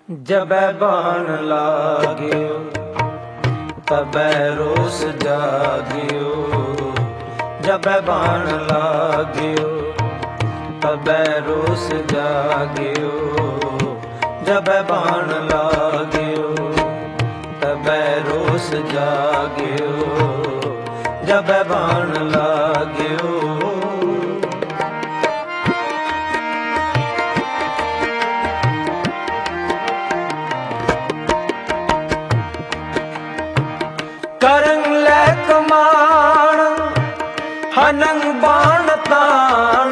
जब बाण लाग्यो तबै रोस जाग्यो। जब बाण लाग्यो तबै रोस जाग्यो। जब बाण लाग्यो तबै रोस जाग्यो। जब बाण लाग्यो करंग ले कमान हनंग बाण तान।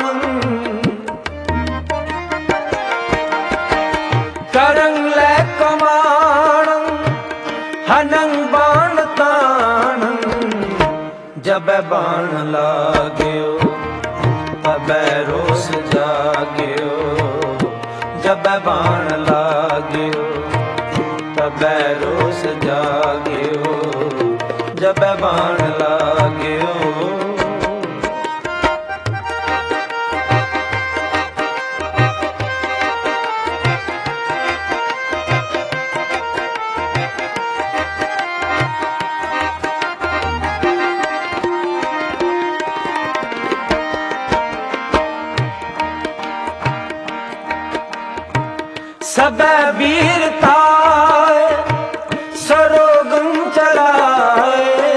करंग ले कमान हनंग बाण तान। जब बाण लाग्यो तबै रोस जाग्यो। जब बाण लाग्यो तबै रोस जाग्यो। जब बाण लाग्यो सब वीरता सरोगम चलाए।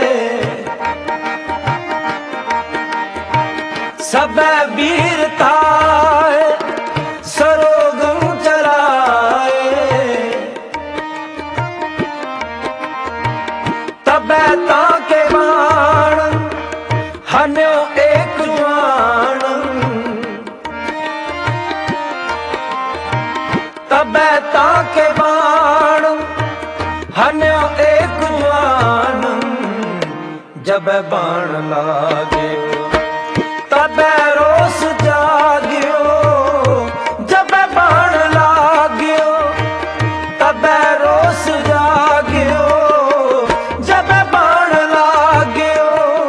सब वीरता सरोगम चलाए। तबै ताके बाण हन्यो एक जवान। तबै ताके बाण हन्यो एक जवान। जब बाण लाग्यो तबै रोस जाग्यो। जब बाण लाग्यो तबै रोस जाग्यो। जब बाण लाग्यो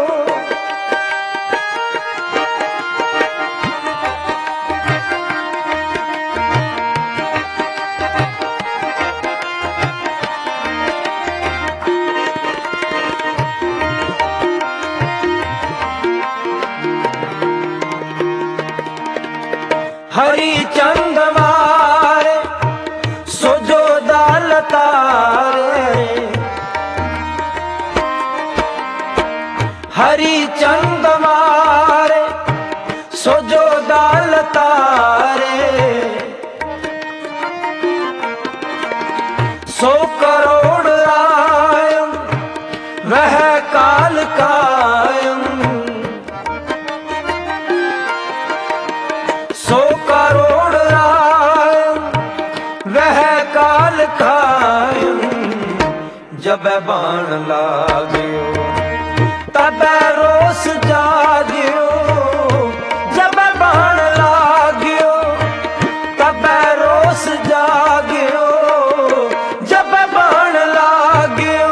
हरिचंद मारे सोजो दालतारे। हरिचंद मारे सोजो दालतारे। 100 करोड़ आयम वह काल कायम। 100 करोड़ आयम वह काल कायम। जब बाण लाग्यो तबै रोस जाग्यो। जब बाण लाग्यो तबै रोस जाग्यो। जब बाण लाग्यो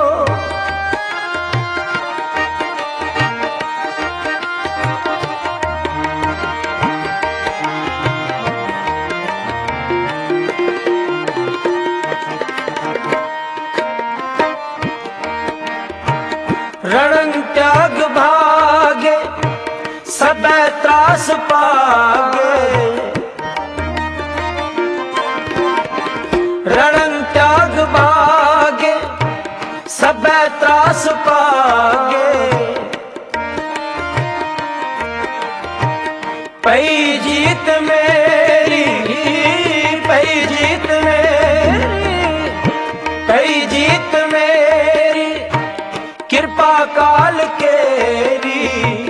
रणंग त्याग भागे सबे त्रास पागे। रणंग त्याग भागे सबे त्रास पागे। पई जीत मेरी पई जीत मेरी पई जीत मेरी कृपा काल केरी।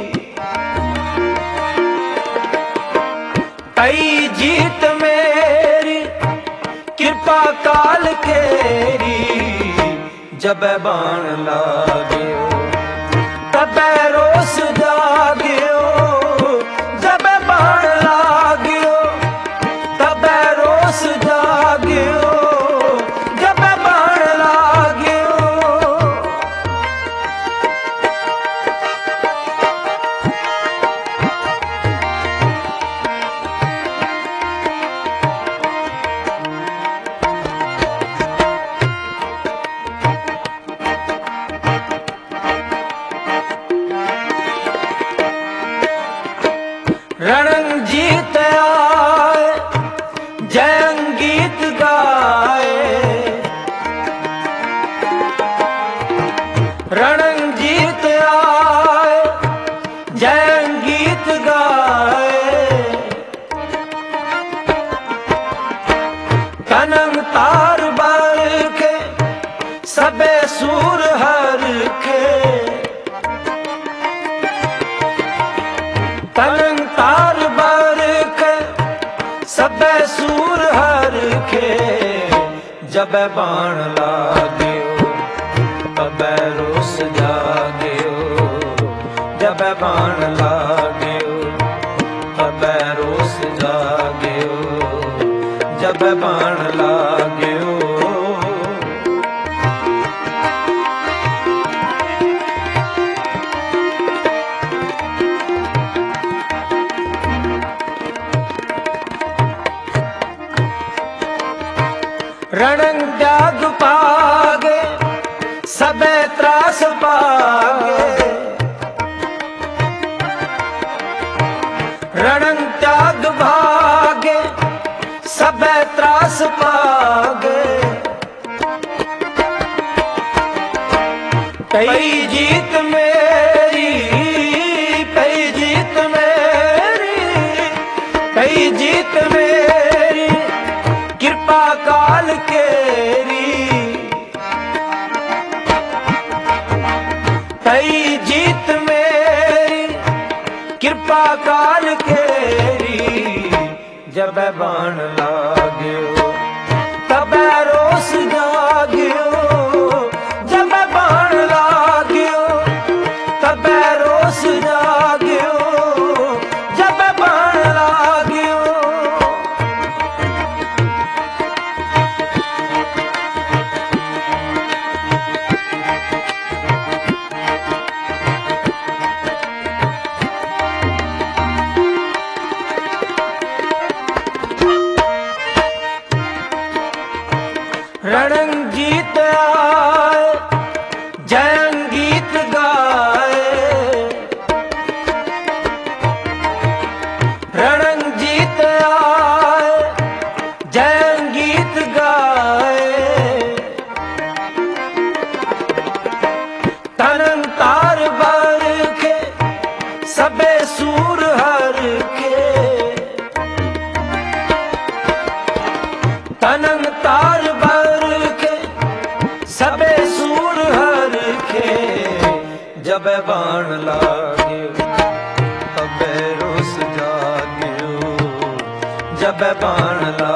पई जीत मेरी कृपा काल केरी। जब बाण लाग्यो तबै रोस जाग्यो। जब बाण लाग्यो तबै रोस जाग्यो। जब बाण लाग्यो तनंग तार बरखे सबे सूर हरखे तनंग तार बरखे सबे सूर हरखे जब बाण लाग्यो तबे रोस जाग्यो जब बाण लाग्यो तबे रोस जाग्यो जब बाण लाग्यो रणंग त्याग पागे सबे त्रास पागे रणंग त्याग भागे सबे त्रास पागे पई जीत मेरी पई जीत मेरी पई जीत मेरी कृपा काल केरी पई जीत मेरी कृपा काल केरी जब बाण लाग्यो तब रोस जाग्यो जब बाण लाग्यो तब रोस जाग्यो जब बाण लाग्यो रणंग जीत आए जयंग गीत गाए रणंग जीत आए जयंग गीत गाए तनंग तार बरखे सबे सूर हरखे तनंग तार सबे सूर हरखे जब बाण लाग्यो तबे रोस जाग्यो जब बाण